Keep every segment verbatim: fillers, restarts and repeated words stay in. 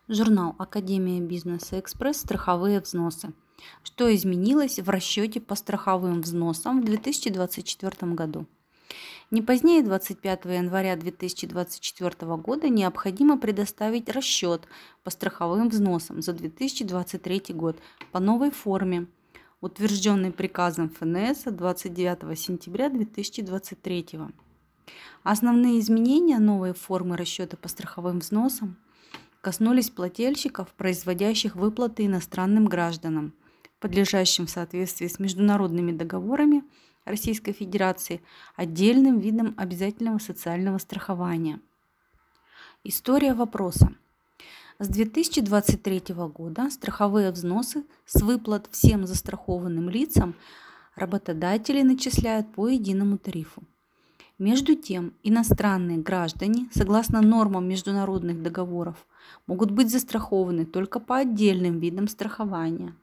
Журнал «Академия бизнеса Экспресс. Страховые взносы». Что изменилось в расчете по страховым взносам в две тысячи двадцать четвёртом году? Не позднее двадцать пятого января две тысячи двадцать четвёртого года необходимо предоставить расчет по страховым взносам за две тысячи двадцать третий год по новой форме, утвержденной приказом эф эн эс двадцать девятого сентября две тысячи двадцать третьего. Основные изменения новой формы расчета по страховым взносам коснулись плательщиков, производящих выплаты иностранным гражданам, подлежащим в соответствии с международными договорами Российской Федерации отдельным видом обязательного социального страхования. История вопроса. С две тысячи двадцать третьего года страховые взносы с выплат всем застрахованным лицам работодатели начисляют по единому тарифу. Между тем, иностранные граждане, согласно нормам международных договоров, могут быть застрахованы только по отдельным видам страхования.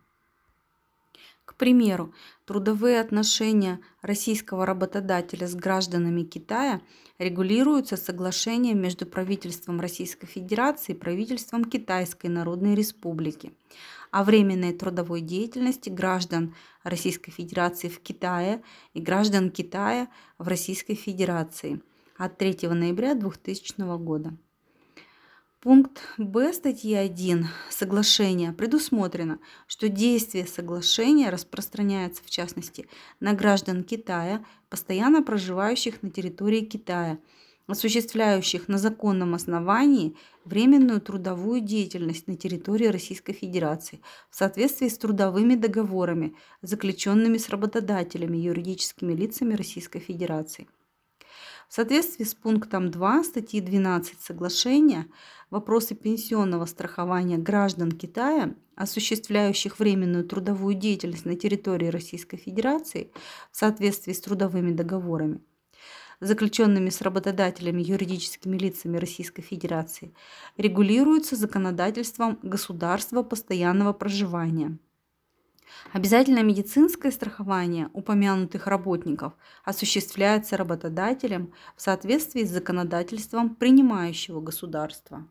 К примеру, трудовые отношения российского работодателя с гражданами Китая регулируются соглашением между правительством Российской Федерации и правительством Китайской Народной Республики о временной трудовой деятельности граждан Российской Федерации в Китае и граждан Китая в Российской Федерации от третьего ноября двухтысячного года. Пункт Б статьи один соглашения предусмотрено, что действие соглашения распространяется в частности на граждан Китая, постоянно проживающих на территории Китая, осуществляющих на законном основании временную трудовую деятельность на территории Российской Федерации в соответствии с трудовыми договорами, заключенными с работодателями, юридическими лицами Российской Федерации. В соответствии с пунктом два статьи двенадцать соглашения вопросы пенсионного страхования граждан Китая, осуществляющих временную трудовую деятельность на территории Российской Федерации в соответствии с трудовыми договорами, заключенными с работодателями, юридическими лицами Российской Федерации, регулируются законодательством государства постоянного проживания. Обязательное медицинское страхование упомянутых работников осуществляется работодателем в соответствии с законодательством принимающего государства.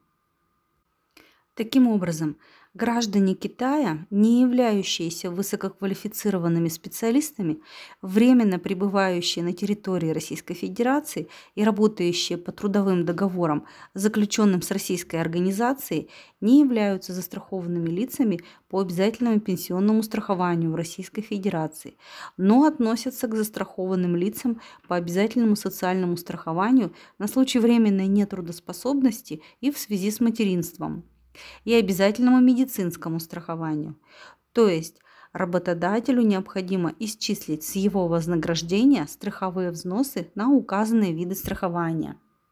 Таким образом, граждане Китая, не являющиеся высококвалифицированными специалистами, временно пребывающие на территории Российской Федерации и работающие по трудовым договорам, заключенным с российской организацией, не являются застрахованными лицами по обязательному пенсионному страхованию в Российской Федерации, но относятся к застрахованным лицам по обязательному социальному страхованию на случай временной нетрудоспособности и в связи с материнством, и обязательному медицинскому страхованию. То есть работодателю необходимо исчислить с его вознаграждения страховые взносы на указанные виды страхования.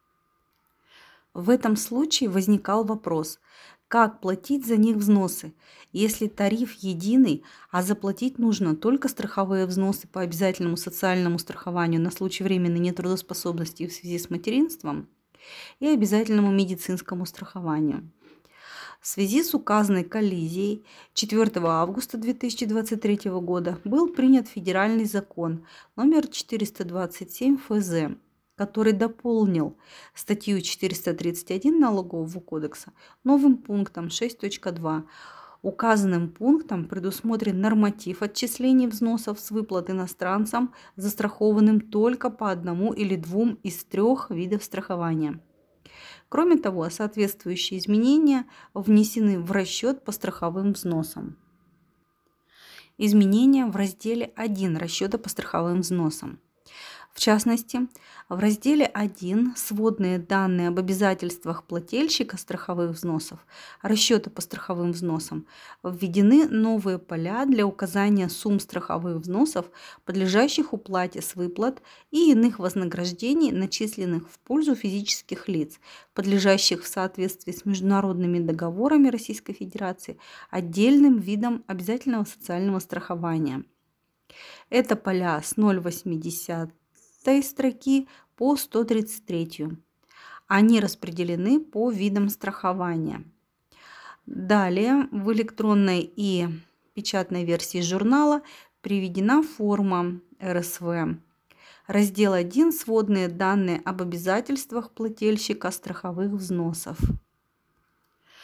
В этом случае возникал вопрос, как платить за них взносы, если тариф единый, а заплатить нужно только страховые взносы по обязательному социальному страхованию на случай временной нетрудоспособности в связи с материнством и обязательному медицинскому страхованию. В связи с указанной коллизией четвёртого августа две тысячи двадцать третьего года был принят федеральный закон номер четыреста двадцать семь эф зэ, который дополнил статью четыреста тридцать один Налогового кодекса новым пунктом шесть точка два. Указанным пунктом предусмотрен норматив отчислений взносов с выплат иностранцам, застрахованным только по одному или двум из трех видов страхования. Кроме того, соответствующие изменения внесены в расчет по страховым взносам. Изменения в разделе один расчета по страховым взносам. В частности, в разделе один «Сводные данные об обязательствах плательщика страховых взносов, расчеты по страховым взносам» введены новые поля для указания сумм страховых взносов, подлежащих уплате с выплат и иных вознаграждений, начисленных в пользу физических лиц, подлежащих в соответствии с международными договорами Российской Федерации отдельным видом обязательного социального страхования. Это поля с ноль целых восемьдесят строки по сто тридцать третью. Они распределены по видам страхования. Далее в электронной и печатной версии журнала приведена форма эр эс вэ. Раздел один «Сводные данные об обязательствах плательщика страховых взносов».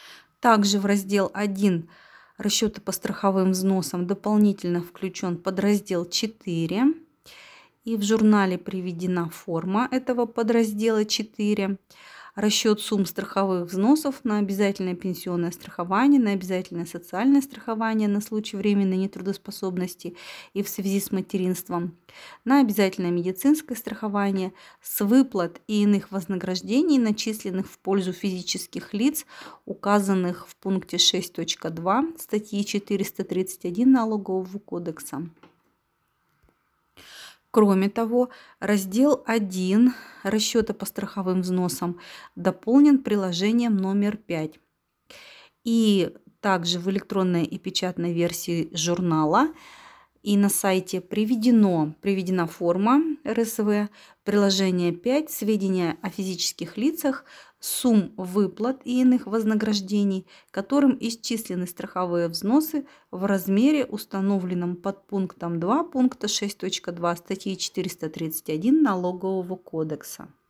Также в раздел один «Расчеты по страховым взносам» дополнительно включен подраздел четыре. И в журнале приведена форма этого подраздела четыре. Расчет сумм страховых взносов на обязательное пенсионное страхование, на обязательное социальное страхование на случай временной нетрудоспособности и в связи с материнством, на обязательное медицинское страхование с выплат и иных вознаграждений, начисленных в пользу физических лиц, указанных в пункте шесть точка два статьи четыреста тридцать один Налогового кодекса. Кроме того, раздел один «Расчеты по страховым взносам» дополнен приложением номер пять. И также в электронной и печатной версии журнала и на сайте приведено, приведена форма эр эс вэ, приложение пять, сведения о физических лицах, сумм выплат и иных вознаграждений, которым исчислены страховые взносы в размере, установленном под пунктом два пункта шесть точка два статьи четыреста тридцать один Налогового кодекса.